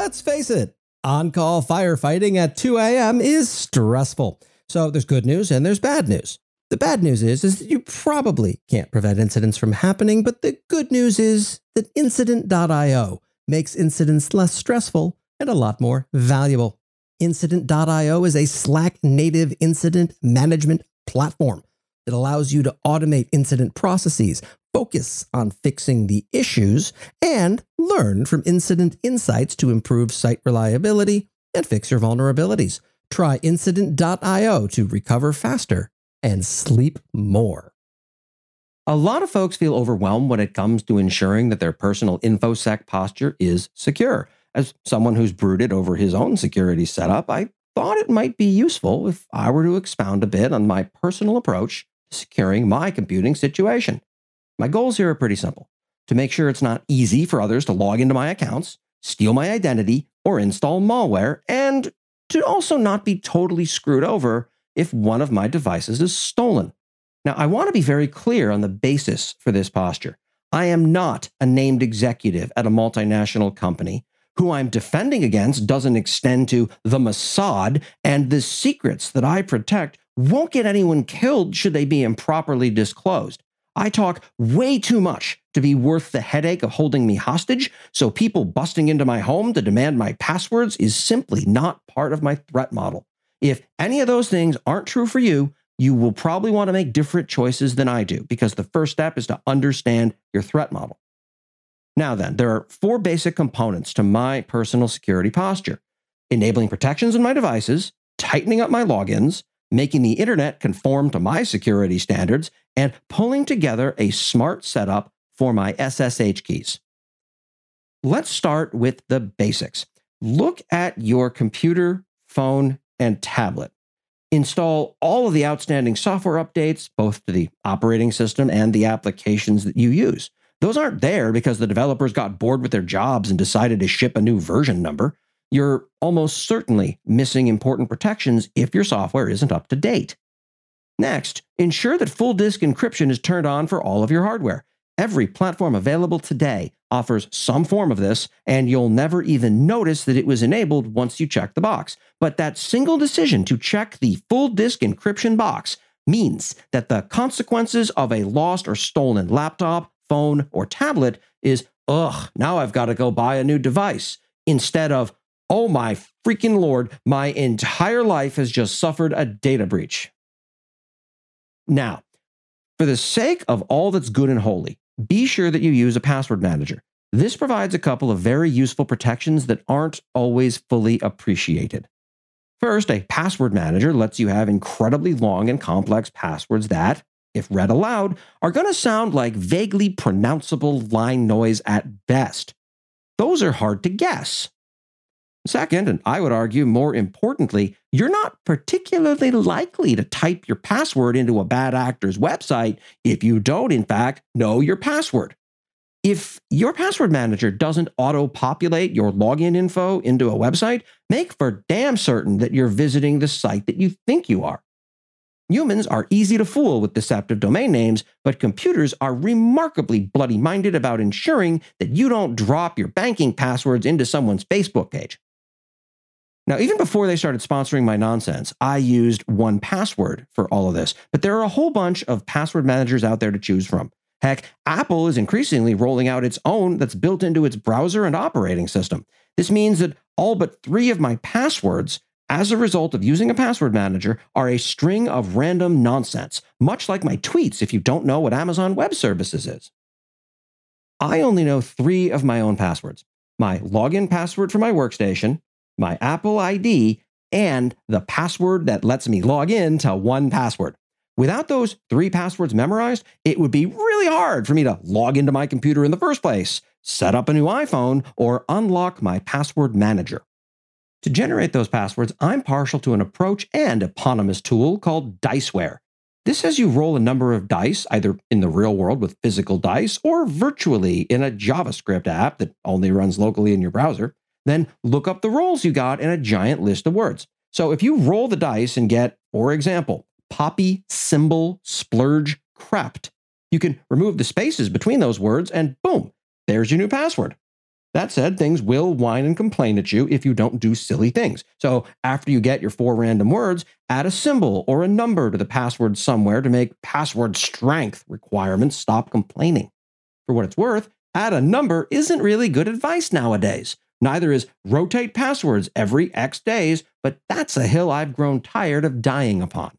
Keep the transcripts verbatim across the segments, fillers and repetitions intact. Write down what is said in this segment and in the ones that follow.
Let's face it, on-call firefighting at two a.m. is stressful. So there's good news and there's bad news. The bad news is, is that you probably can't prevent incidents from happening, but the good news is that Incident dot io makes incidents less stressful and a lot more valuable. Incident dot io is a Slack-native incident management platform that allows you to automate incident processes, focus on fixing the issues, and learn from incident insights to improve site reliability and fix your vulnerabilities. Try Incident dot io to recover faster and sleep more. A lot of folks feel overwhelmed when it comes to ensuring that their personal InfoSec posture is secure. As someone who's brooded over his own security setup, I thought it might be useful if I were to expound a bit on my personal approach to securing my computing situation. My goals here are pretty simple: to make sure it's not easy for others to log into my accounts, steal my identity, or install malware, and to also not be totally screwed over if one of my devices is stolen. Now, I want to be very clear on the basis for this posture. I am not a named executive at a multinational company. Who I'm defending against doesn't extend to the Mossad, and the secrets that I protect won't get anyone killed should they be improperly disclosed. I talk way too much to be worth the headache of holding me hostage, so people busting into my home to demand my passwords is simply not part of my threat model. If any of those things aren't true for you, you will probably want to make different choices than I do, because the first step is to understand your threat model. Now then, there are four basic components to my personal security posture: enabling protections in my devices, tightening up my logins, making the internet conform to my security standards, and pulling together a smart setup for my S S H keys. Let's start with the basics. Look at your computer, phone, and tablet. Install all of the outstanding software updates, both to the operating system and the applications that you use. Those aren't there because the developers got bored with their jobs and decided to ship a new version number. You're almost certainly missing important protections if your software isn't up to date. Next, ensure that full disk encryption is turned on for all of your hardware. Every platform available today offers some form of this, and you'll never even notice that it was enabled once you check the box. But that single decision to check the full disk encryption box means that the consequences of a lost or stolen laptop, phone, or tablet is, ugh, now I've got to go buy a new device, instead of, oh my freaking Lord, my entire life has just suffered a data breach. Now, for the sake of all that's good and holy, be sure that you use a password manager. This provides a couple of very useful protections that aren't always fully appreciated. First, a password manager lets you have incredibly long and complex passwords that, if read aloud, are going to sound like vaguely pronounceable line noise at best. Those are hard to guess. Second, and I would argue more importantly, you're not particularly likely to type your password into a bad actor's website if you don't, in fact, know your password. If your password manager doesn't auto-populate your login info into a website, make for damn certain that you're visiting the site that you think you are. Humans are easy to fool with deceptive domain names, but computers are remarkably bloody-minded about ensuring that you don't drop your banking passwords into someone's Facebook page. Now, even before they started sponsoring my nonsense, I used one password for all of this, but there are a whole bunch of password managers out there to choose from. Heck, Apple is increasingly rolling out its own that's built into its browser and operating system. This means that all but three of my passwords, as a result of using a password manager, are a string of random nonsense, much like my tweets if you don't know what Amazon Web Services is. I only know three of my own passwords: my login password for my workstation, my Apple I D, and the password that lets me log in to one password. Without those three passwords memorized, it would be really hard for me to log into my computer in the first place, set up a new iPhone, or unlock my password manager. To generate those passwords, I'm partial to an approach and eponymous tool called Diceware. This has you roll a number of dice, either in the real world with physical dice or virtually in a JavaScript app that only runs locally in your browser. Then look up the rolls you got in a giant list of words. So if you roll the dice and get, for example, poppy, symbol, splurge, crept, you can remove the spaces between those words and boom, there's your new password. That said, things will whine and complain at you if you don't do silly things. So after you get your four random words, add a symbol or a number to the password somewhere to make password strength requirements stop complaining. For what it's worth, add a number isn't really good advice nowadays. Neither is rotate passwords every X days, but that's a hill I've grown tired of dying upon.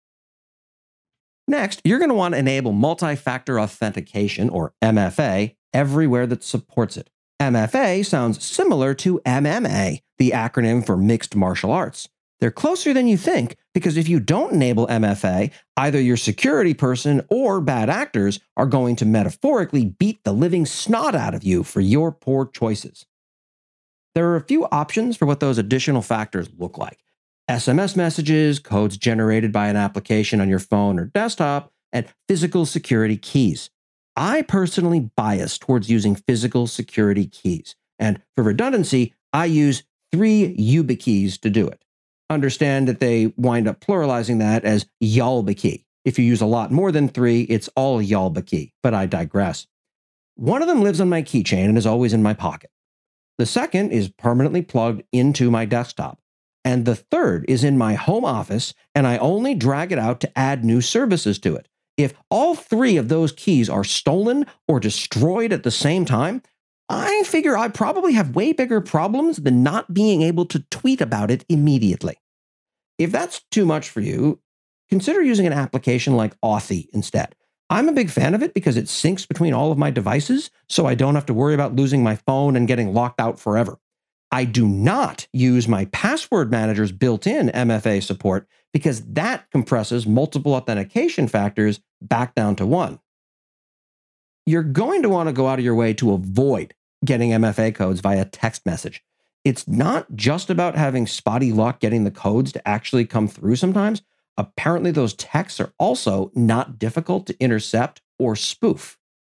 Next, you're going to want to enable multi-factor authentication, or M F A, everywhere that supports it. M F A sounds similar to M M A, the acronym for Mixed Martial Arts. They're closer than you think, because if you don't enable M F A, either your security person or bad actors are going to metaphorically beat the living snot out of you for your poor choices. There are a few options for what those additional factors look like. S M S messages, codes generated by an application on your phone or desktop, and physical security keys. I personally bias towards using physical security keys, and for redundancy, I use three YubiKeys to do it. Understand that they wind up pluralizing that as YALBKey. If you use a lot more than three, it's all YALBKey, but I digress. One of them lives on my keychain and is always in my pocket. The second is permanently plugged into my desktop. And the third is in my home office, and I only drag it out to add new services to it. If all three of those keys are stolen or destroyed at the same time, I figure I probably have way bigger problems than not being able to tweet about it immediately. If that's too much for you, consider using an application like Authy instead. I'm a big fan of it because it syncs between all of my devices, so I don't have to worry about losing my phone and getting locked out forever. I do not use my password manager's built-in M F A support because that compresses multiple authentication factors back down to one. You're going to want to go out of your way to avoid getting M F A codes via text message. It's not just about having spotty luck getting the codes to actually come through sometimes. Apparently, those texts are also not difficult to intercept or spoof.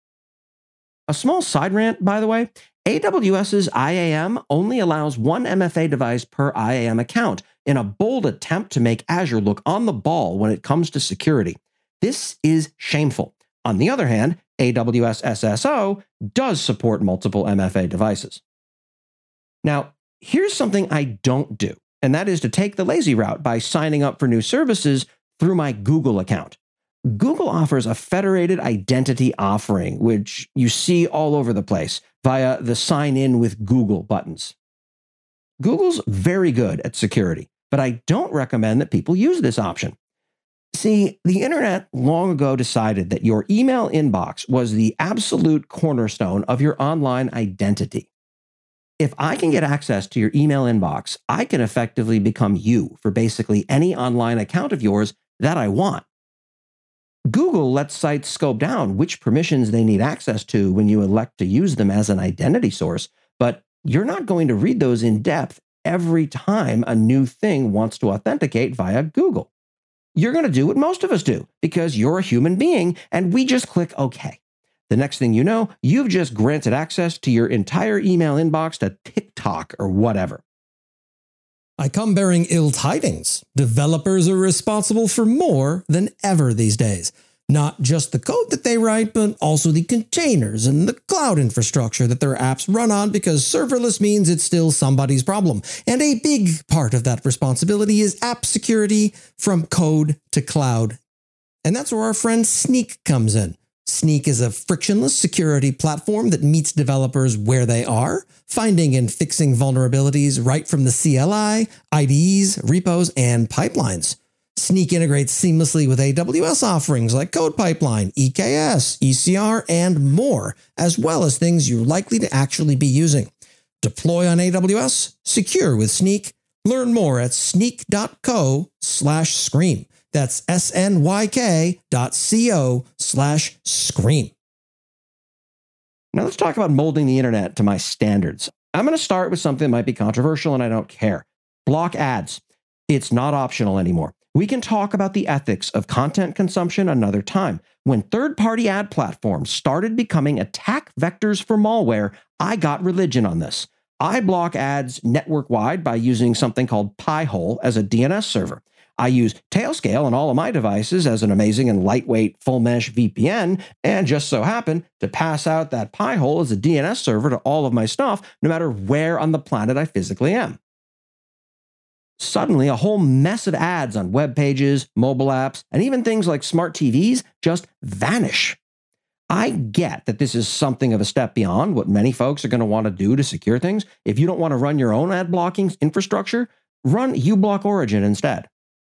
A small side rant, by the way, AWS's I A M only allows one M F A device per I A M account in a bold attempt to make Azure look on the ball when it comes to security. This is shameful. On the other hand, A W S S S O does support multiple M F A devices. Now, here's something I don't do, and that is to take the lazy route by signing up for new services through my Google account. Google offers a federated identity offering, which you see all over the place via the sign in with Google buttons. Google's very good at security, but I don't recommend that people use this option. See, the internet long ago decided that your email inbox was the absolute cornerstone of your online identity. If I can get access to your email inbox, I can effectively become you for basically any online account of yours that I want. Google lets sites scope down which permissions they need access to when you elect to use them as an identity source, but you're not going to read those in depth every time a new thing wants to authenticate via Google. You're going to do what most of us do because you're a human being and we just click OK. The next thing you know, you've just granted access to your entire email inbox to TikTok or whatever. I come bearing ill tidings. Developers are responsible for more than ever these days. Not just the code that they write, but also the containers and the cloud infrastructure that their apps run on, because serverless means it's still somebody's problem. And a big part of that responsibility is app security from code to cloud. And that's where our friend Snyk comes in. Snyk is a frictionless security platform that meets developers where they are, finding and fixing vulnerabilities right from the C L I, I D Es, repos, and pipelines. Snyk integrates seamlessly with A W S offerings like CodePipeline, E K S, E C R, and more, as well as things you're likely to actually be using. Deploy on A W S, secure with Snyk. Learn more at snyk.co slash scream. That's S-N-Y-K dot C-O slash scream. Now let's talk about molding the internet to my standards. I'm going to start with something that might be controversial and I don't care. Block ads. It's not optional anymore. We can talk about the ethics of content consumption another time. When third-party ad platforms started becoming attack vectors for malware, I got religion on this. I block ads network-wide by using something called Pi-hole as a D N S server. I use Tailscale on all of my devices as an amazing and lightweight full-mesh V P N, and just so happen to pass out that Pi-hole as a D N S server to all of my stuff, no matter where on the planet I physically am. Suddenly, a whole mess of ads on web pages, mobile apps, and even things like smart T Vs just vanish. I get that this is something of a step beyond what many folks are going to want to do to secure things. If you don't want to run your own ad blocking infrastructure, run uBlock Origin instead.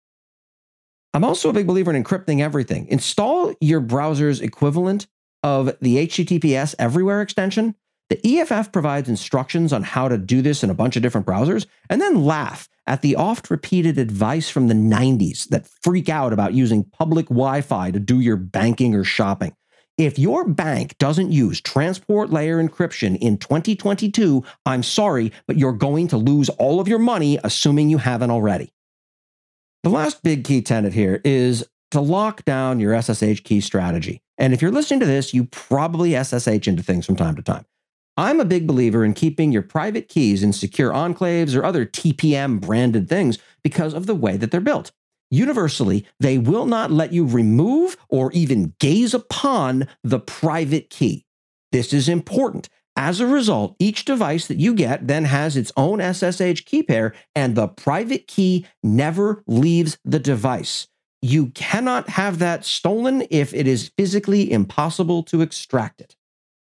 I'm also a big believer in encrypting everything. Install your browser's equivalent of the H T T P S Everywhere extension. The E F F provides instructions on how to do this in a bunch of different browsers, and then laugh at the oft-repeated advice from the nineties that freak out about using public Wi-Fi to do your banking or shopping. If your bank doesn't use transport layer encryption in twenty twenty-two, I'm sorry, but you're going to lose all of your money, assuming you haven't already. The last big key tenet here is to lock down your S S H key strategy. And if you're listening to this, you probably S S H into things from time to time. I'm a big believer in keeping your private keys in secure enclaves or other T P M branded things because of the way that they're built. Universally, they will not let you remove or even gaze upon the private key. This is important. As a result, each device that you get then has its own S S H key pair, and the private key never leaves the device. You cannot have that stolen if it is physically impossible to extract it.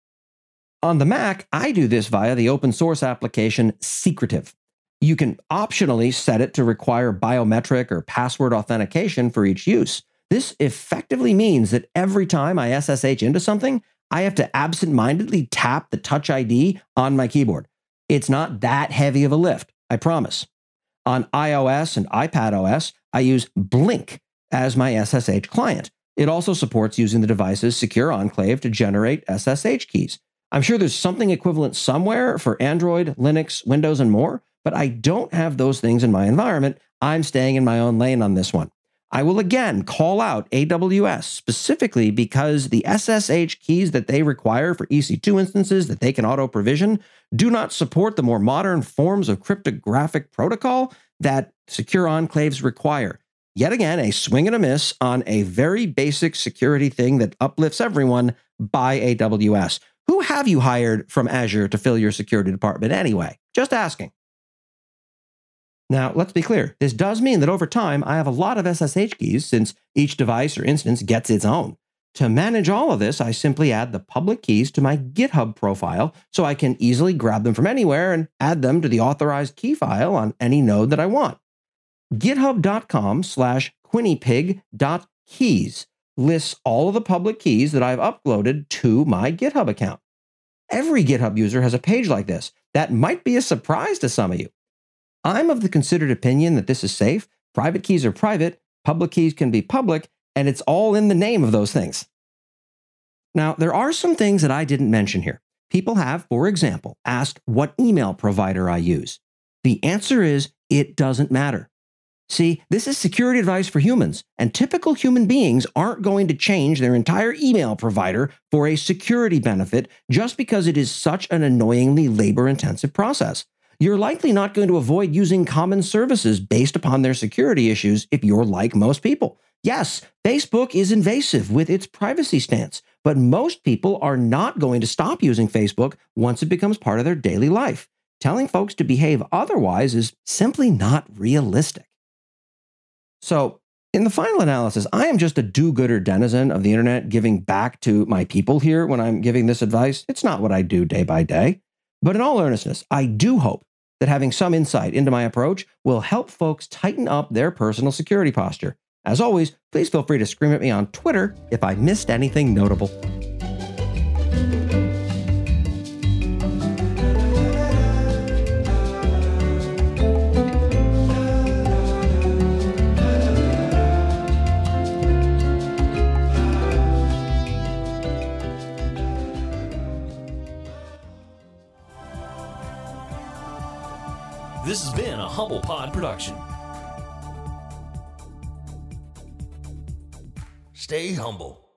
On the Mac, I do this via the open source application Secretive. You can optionally set it to require biometric or password authentication for each use. This effectively means that every time I S S H into something, I have to absent-mindedly tap the Touch I D on my keyboard. It's not that heavy of a lift, I promise. On iOS and iPadOS, I use Blink as my S S H client. It also supports using the device's secure enclave to generate S S H keys. I'm sure there's something equivalent somewhere for Android, Linux, Windows, and more, but I don't have those things in my environment. I'm staying in my own lane on this one. I will again call out A W S specifically because the S S H keys that they require for E C two instances that they can auto-provision do not support the more modern forms of cryptographic protocol that secure enclaves require. Yet again, a swing and a miss on a very basic security thing that uplifts everyone by A W S. Who have you hired from Azure to fill your security department anyway? Just asking. Now, let's be clear. This does mean that over time, I have a lot of S S H keys since each device or instance gets its own. To manage all of this, I simply add the public keys to my GitHub profile so I can easily grab them from anywhere and add them to the authorized key file on any node that I want. GitHub.com slash quinnypig.keys lists all of the public keys that I've uploaded to my GitHub account. Every GitHub user has a page like this. That might be a surprise to some of you. I'm of the considered opinion that this is safe. Private keys are private, public keys can be public, and it's all in the name of those things. Now, there are some things that I didn't mention here. People have, for example, asked what email provider I use. The answer is, it doesn't matter. See, this is security advice for humans, and typical human beings aren't going to change their entire email provider for a security benefit just because it is such an annoyingly labor-intensive process. You're likely not going to avoid using common services based upon their security issues if you're like most people. Yes, Facebook is invasive with its privacy stance, but most people are not going to stop using Facebook once it becomes part of their daily life. Telling folks to behave otherwise is simply not realistic. So, in the final analysis, I am just a do-gooder denizen of the internet giving back to my people here when I'm giving this advice. It's not what I do day by day. But in all earnestness, I do hope that having some insight into my approach will help folks tighten up their personal security posture. As always, please feel free to scream at me on Twitter if I missed anything notable. This has been a Humble Pod production. Stay humble.